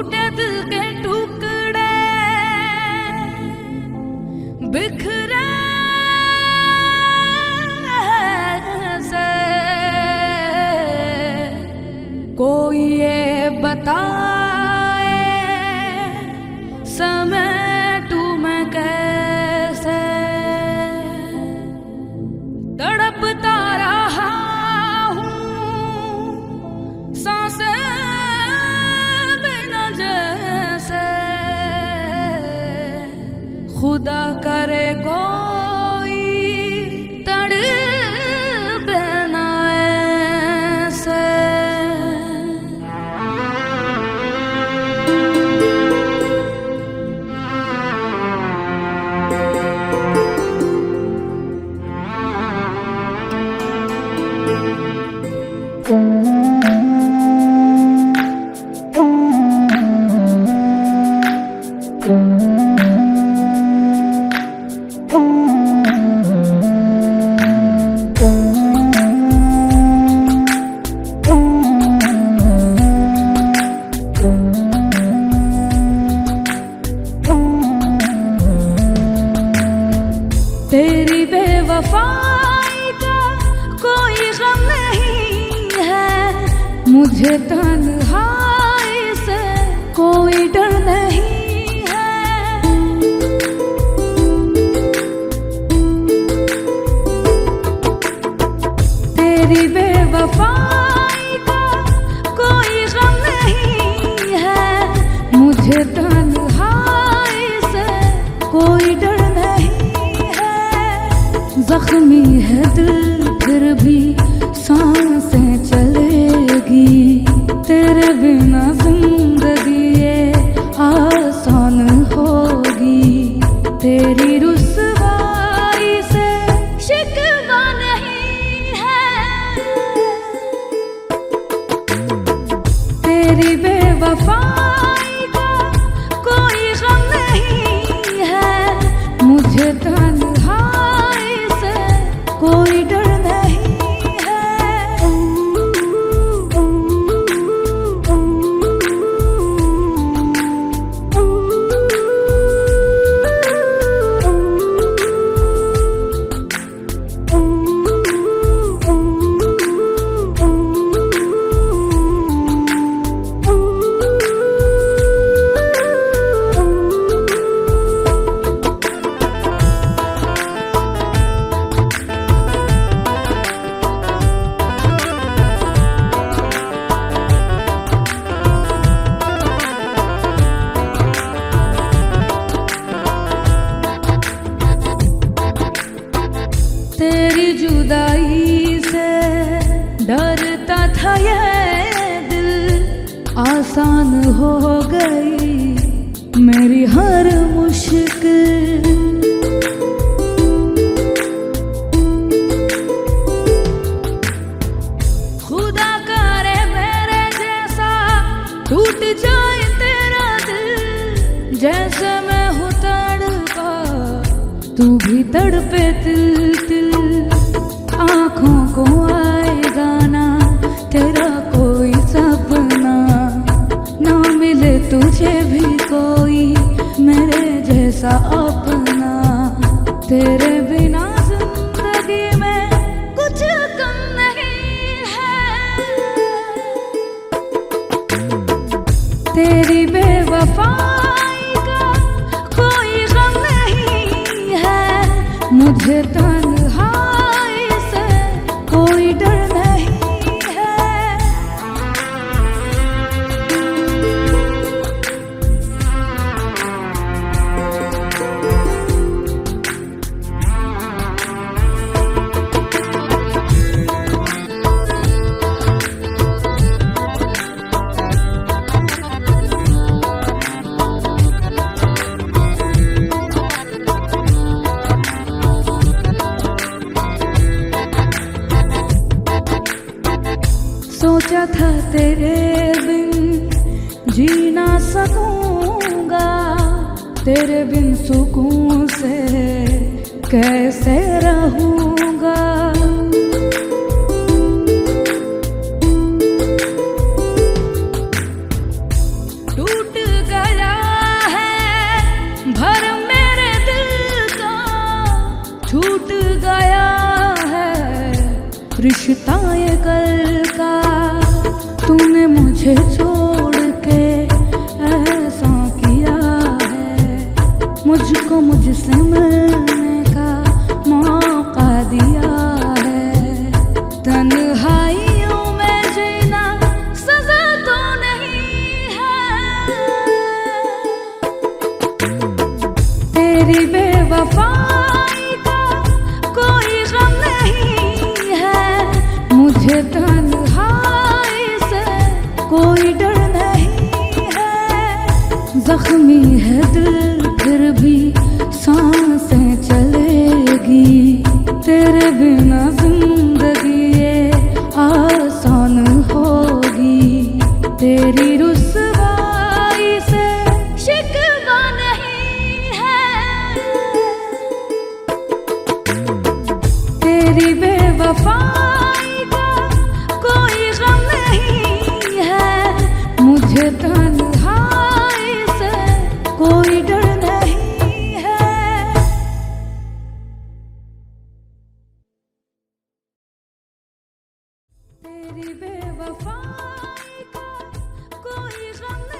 टूटे दिल के टुकड़े बिखरे से कोई ये बताए समेटूं मैं कैसे तड़पता रहा हूँ सांसें बिना जैसे खुदा करे कोई तड़पे ना ऐसे। तेरी बेवफाई का कोई गम नहीं है, मुझे तन्हाई से कोई डर नहीं है। तेरी बेवफाई का कोई गम नहीं है, मुझे तन्हाई से कोई डर जख्मी है दिल फिर भी सांसें चलेगी, तेरे बिना जिंदगी ये आसान होगी। तेरी रुसवाई से शिकवा नहीं है, तेरी बेवफाई का कोई गम नहीं है, मुझे कोई डर नहीं है। तेरी जुदाई से डरता था ये दिल, आसान हो गई मेरी हर मुश्किल। खुदा करे मेरे जैसा टूट जाए तेरा दिल, जैसे मैं हूँ तड़पा तू भी तड़पे तिल तिल। आँखों को आएगा ना तेरा कोई सपना, ना मिले तुझे भी कोई मेरे जैसा अपना। तेरे बिना जिंदगी में कुछ कम नहीं है, तेरी बेवफाई का कोई गम नहीं है, मुझे तन्हाई से कोई डर नहीं है। सोचा था तेरे बिन जी ना सकूंगा, तेरे बिन सुकून से कैसे रहूंगा। टूट रिश्ता ये कल का, तूने मुझे छोड़ के ऐसा किया है, मुझको मुझसे मिलने का मौका दिया है। तन्हाइयों में जीना सजा तो नहीं है, तेरी बेवफाई का कोई गम नहीं है, मुझे तन्हाई से कोई डर नहीं है। जख्मी है दिल फिर भी सांसें चलेगी, तेरे बिना जिंदगी ये आसान होगी। तेरी रुसवाई से शिकवा नहीं है, तेरी बेवफाई का कोई गम नहीं है, मुझे तन्हाई से कोई डर नहीं है। तेरी बेवफाई का कोई गम